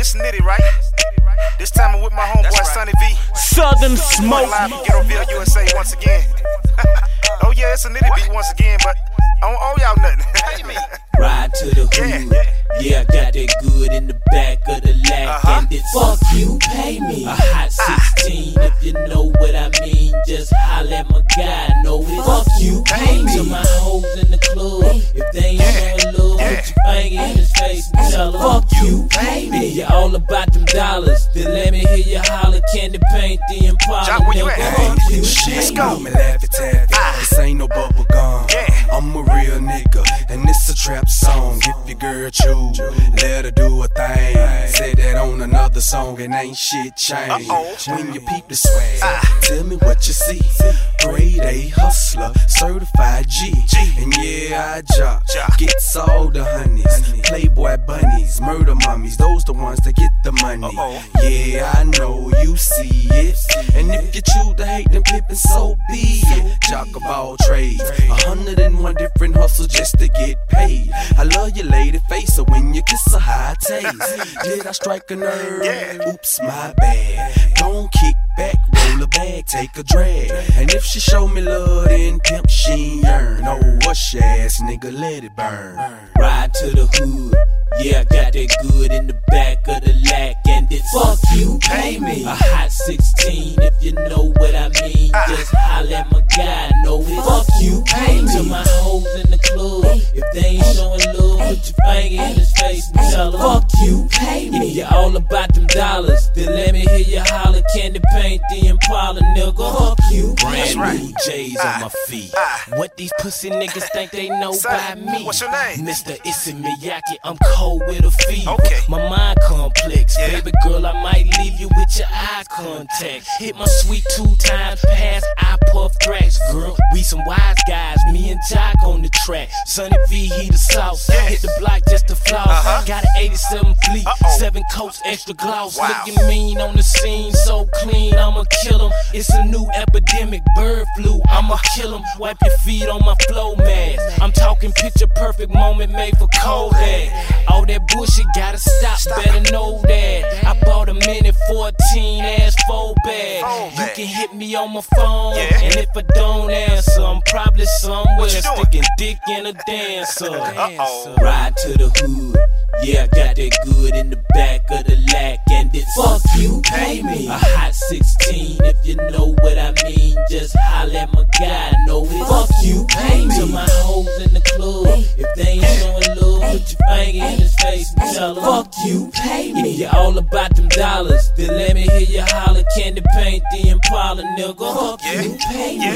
it's Nitty, right? This time I'm with my homeboy Sonny V. Southern Smoke. Live from Ghettoville, USA once again. Oh yeah, it's a Nitty beat once again, but I don't owe y'all nothing. Ride to the hood, yeah, I got that good in the back of the lag, and it's fuck you, pay me. A hot 16, if you know what I mean, just holler at my guy, know it. Fuck you, pay me. To my hoes in the club, if they ain't showing love, put your finger in his face and tell them, fuck you, pay me. You all about them dollars, then let me hear you holler, candy paint the Impala. Jack, where you at? Fuck you, Let's go. Me laugh at taffy. This ain't no bubble gum. I'm a real nigga, and this a trap song. If your girl choose, let her do a thing. Said that on another song, and ain't shit changed. When you peep the swag, tell me what you see. Grade A hustler, certified G. And yeah, I jock, gets all the honeys. Playboy bunnies, murder mummies, those the ones that get the money. Yeah, I know you see it. And if you choose to hate them pimpin', so be it. Jock of all trades, 101 different hustles just to get paid. I love your lady face, so when you kiss a high taste. Did I strike a nerve? Oops, my bad. Don't kick back, roll a bag, take a drag. And if she show me love, then pimp she ain't earn. Oh, what's your ass, nigga, let it burn. Ride to the hood, yeah, I got that good in the back of the lack, and it's fuck you, pay me. A hot 16, if you know what I mean, just holler at my guy, know it. Fuck you, pay me. To my hoes in the club, if they ain't showing love, put your finger in his face and tell them, fuck you, pay me. If you all about them dollars, then let me hear you holler, candy paint the Impala, nigga. Fuck you, brand new J's on my feet. What these pussy niggas think they know by me? What's your name? Mr. Issey Miyake, I'm cold with a fever. Okay. My mind complex, baby girl, I might leave you with your eye contact. Hit my sweet 2 times past, I puff tracks, girl. We some wise guys, me and Jock on the track. Sonny V, he the sauce. Hit the block just to floss. Got an 87 fleet, 7 coats, extra gloss. Looking mean on the scene, so clean, I'ma kill him. It's a new epidemic, bird flu, I'ma kill him. Wipe your feet on my flow mask. I'm talking picture perfect moment made for Kodak. All that bullshit gotta stop, better know that. I bought a minute 14 ass 4 bag. You can hit me on my phone, and if I don't answer, I'm probably somewhere sticking dick in a dancer. Ride to the hood, yeah, I got that good in the back of the lack, and it's fuck you, pay me. A hot 16, if you know what I mean, just holler at my guy, know it. Fuck you, pay me. To my hoes in the club, if they ain't showing love, put your finger in his face and tell them, fuck you, pay me. If you all about them dollars, then let me hear you holler, candy paint the Impala, nigga. Fuck you, pay me.